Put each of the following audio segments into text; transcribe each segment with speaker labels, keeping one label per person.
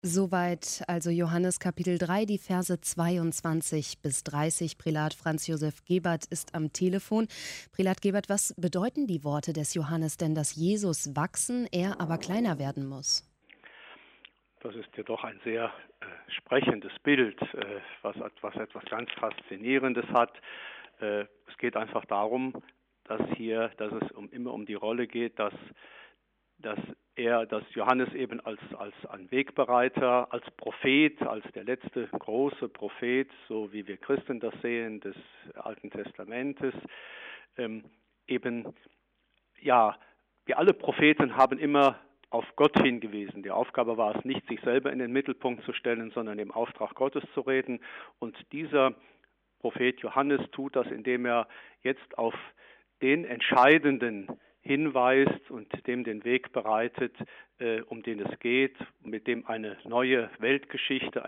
Speaker 1: Soweit also Johannes Kapitel 3, die Verse 22 bis 30. Prälat Franz Josef Gebert ist am Telefon. Prälat Gebert, was bedeuten die Worte des Johannes denn, dass Jesus wachsen, er aber kleiner werden muss?
Speaker 2: Das ist ja doch ein sehr sprechendes Bild, was etwas ganz Faszinierendes hat. Es geht einfach darum, dass es immer um die Rolle geht, dass Johannes eben als ein Wegbereiter, als Prophet, als der letzte große Prophet, so wie wir Christen das sehen, des Alten Testamentes, eben, ja, wir alle Propheten haben immer auf Gott hingewiesen. Die Aufgabe war es nicht, sich selber in den Mittelpunkt zu stellen, sondern im Auftrag Gottes zu reden. Und dieser Prophet Johannes tut das, indem er jetzt auf den Entscheidenden hinweist und dem den Weg bereitet, um den es geht, mit dem eine neue Weltgeschichte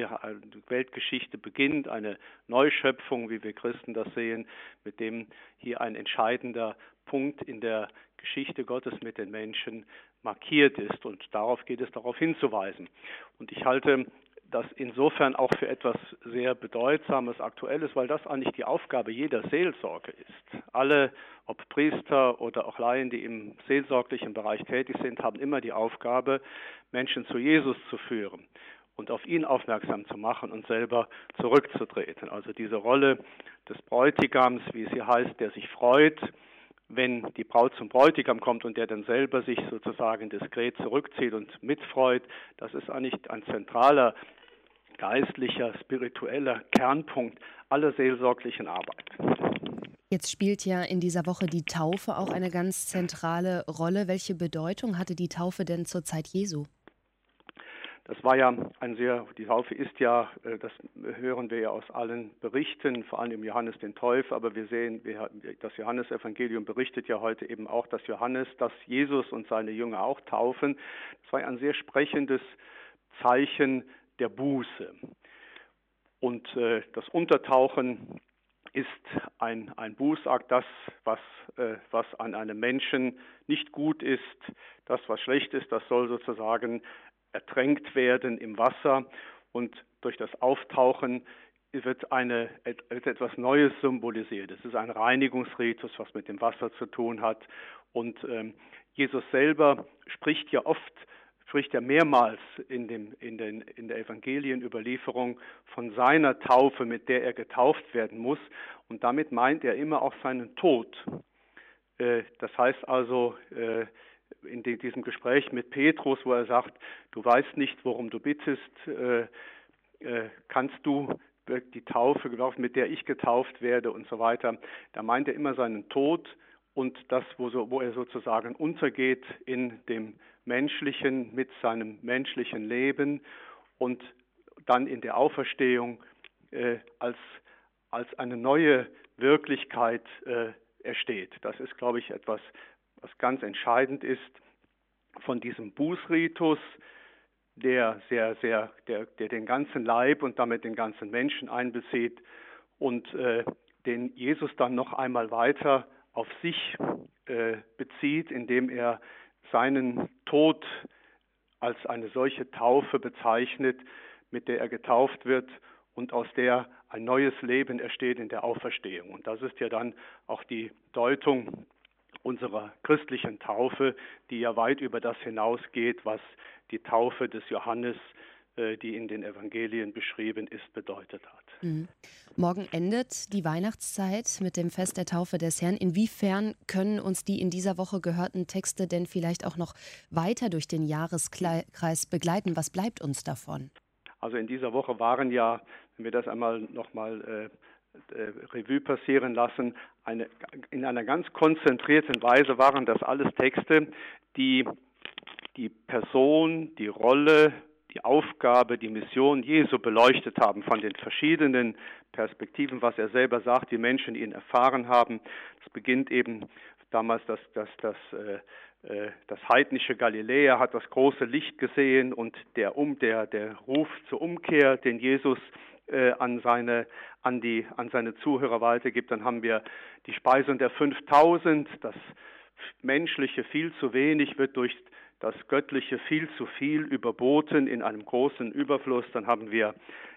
Speaker 2: beginnt, eine Neuschöpfung, wie wir Christen das sehen, mit dem hier ein entscheidender Punkt in der Geschichte Gottes mit den Menschen markiert ist. Und darauf geht es, darauf hinzuweisen. Und ich halte das insofern auch für etwas sehr Bedeutsames, Aktuelles, weil das eigentlich die Aufgabe jeder Seelsorge ist. Alle, ob Priester oder auch Laien, die im seelsorglichen Bereich tätig sind, haben immer die Aufgabe, Menschen zu Jesus zu führen und auf ihn aufmerksam zu machen und selber zurückzutreten. Also diese Rolle des Bräutigams, wie es hier heißt, der sich freut, wenn die Braut zum Bräutigam kommt und der dann selber sich sozusagen diskret zurückzieht und mitfreut, das ist eigentlich ein zentraler geistlicher, spiritueller Kernpunkt aller seelsorglichen Arbeit.
Speaker 1: Jetzt spielt ja in dieser Woche die Taufe auch eine ganz zentrale Rolle. Welche Bedeutung hatte die Taufe denn zur Zeit Jesu?
Speaker 2: Das war ja die Taufe ist ja, das hören wir ja aus allen Berichten, vor allem im Johannes den Täufer, aber wir sehen, das Johannesevangelium berichtet ja heute eben auch, dass Jesus und seine Jünger auch taufen. Das war ein sehr sprechendes Zeichen der Buße. Und das Untertauchen ist ein Bußakt, was an einem Menschen nicht gut ist, das, was schlecht ist, das soll sozusagen ertränkt werden im Wasser, und durch das Auftauchen wird etwas Neues symbolisiert. Es ist ein Reinigungsritus, was mit dem Wasser zu tun hat, und Jesus selber spricht ja mehrmals in der Evangelienüberlieferung von seiner Taufe, mit der er getauft werden muss, und damit meint er immer auch seinen Tod. Das heißt also, in diesem Gespräch mit Petrus, wo er sagt, du weißt nicht, worum du bittest, kannst du die Taufe glauben, mit der ich getauft werde und so weiter. Da meint er immer seinen Tod und das, wo er sozusagen untergeht in dem Menschlichen, mit seinem menschlichen Leben und dann in der Auferstehung als eine neue Wirklichkeit ersteht. Das ist, glaube ich, etwas, was ganz entscheidend ist von diesem Bußritus, der den ganzen Leib und damit den ganzen Menschen einbezieht und den Jesus dann noch einmal weiter auf sich bezieht, indem er seinen Tod als eine solche Taufe bezeichnet, mit der er getauft wird und aus der ein neues Leben entsteht in der Auferstehung. Und das ist ja dann auch die Deutung unserer christlichen Taufe, die ja weit über das hinausgeht, was die Taufe des Johannes, die in den Evangelien beschrieben ist, bedeutet hat.
Speaker 1: Mhm. Morgen endet die Weihnachtszeit mit dem Fest der Taufe des Herrn. Inwiefern können uns die in dieser Woche gehörten Texte denn vielleicht auch noch weiter durch den Jahreskreis begleiten? Was bleibt uns davon?
Speaker 2: Also in dieser Woche waren ja, wenn wir das einmal nochmal Revue passieren lassen, in einer ganz konzentrierten Weise waren das alles Texte, die die Person, die Rolle, die Aufgabe, die Mission Jesu beleuchtet haben von den verschiedenen Perspektiven, was er selber sagt, die Menschen ihn erfahren haben. Es beginnt eben damals das heidnische Galiläa hat das große Licht gesehen und der Ruf zur Umkehr, den Jesus an seine Zuhörer weitergibt. Dann haben wir die Speisung der 5000, das Menschliche viel zu wenig wird durch das Göttliche viel zu viel überboten in einem großen Überfluss. Dann haben wir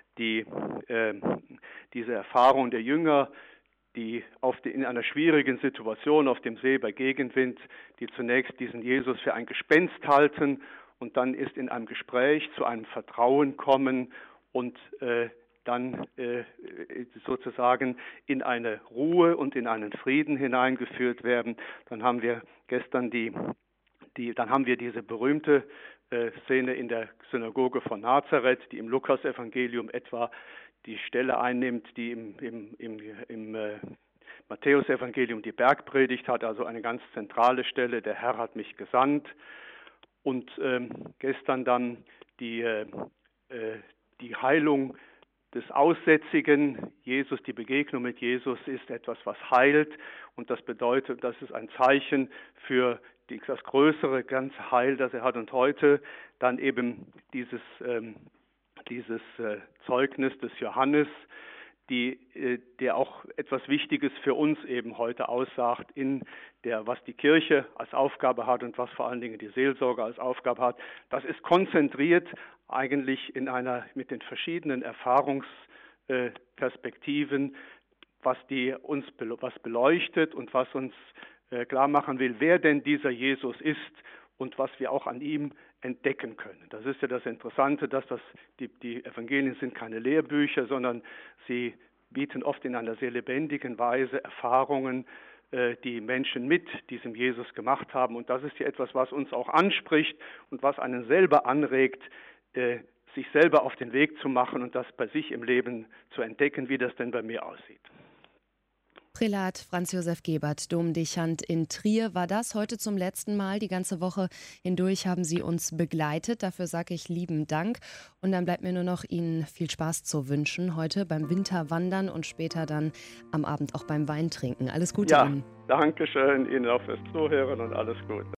Speaker 2: diese Erfahrung der Jünger, die in einer schwierigen Situation auf dem See bei Gegenwind, die zunächst diesen Jesus für ein Gespenst halten und dann ist in einem Gespräch zu einem Vertrauen kommen und dann sozusagen in eine Ruhe und in einen Frieden hineingeführt werden. Dann haben wir gestern dann haben wir diese berühmte Szene in der Synagoge von Nazareth, die im Lukasevangelium etwa die Stelle einnimmt, die im Matthäusevangelium die Bergpredigt hat, also eine ganz zentrale Stelle, der Herr hat mich gesandt. Und gestern dann die Heilung des Aussätzigen, Jesus, die Begegnung mit Jesus ist etwas, was heilt und das bedeutet, das ist ein Zeichen für das größere ganze Heil, das er hat. Und heute dann eben dieses Zeugnis des Johannes, der auch etwas Wichtiges für uns eben heute aussagt, was die Kirche als Aufgabe hat und was vor allen Dingen die Seelsorge als Aufgabe hat. Das ist konzentriert eigentlich mit den verschiedenen Erfahrungsperspektiven, was beleuchtet und was uns klar machen will, wer denn dieser Jesus ist und was wir auch an ihm entdecken können. Das ist ja das Interessante, dass die Evangelien sind keine Lehrbücher, sondern sie bieten oft in einer sehr lebendigen Weise Erfahrungen, die Menschen mit diesem Jesus gemacht haben. Und das ist ja etwas, was uns auch anspricht und was einen selber anregt, sich selber auf den Weg zu machen und das bei sich im Leben zu entdecken, wie das denn bei mir aussieht.
Speaker 1: Prälat Franz Josef Gebert, Domdechant in Trier, war das heute zum letzten Mal. Die ganze Woche hindurch haben Sie uns begleitet. Dafür sage ich lieben Dank. Und dann bleibt mir nur noch Ihnen viel Spaß zu wünschen. Heute beim Winterwandern und später dann am Abend auch beim Weintrinken. Alles Gute Ihnen.
Speaker 2: Ja, danke schön Ihnen auch fürs Zuhören und alles Gute.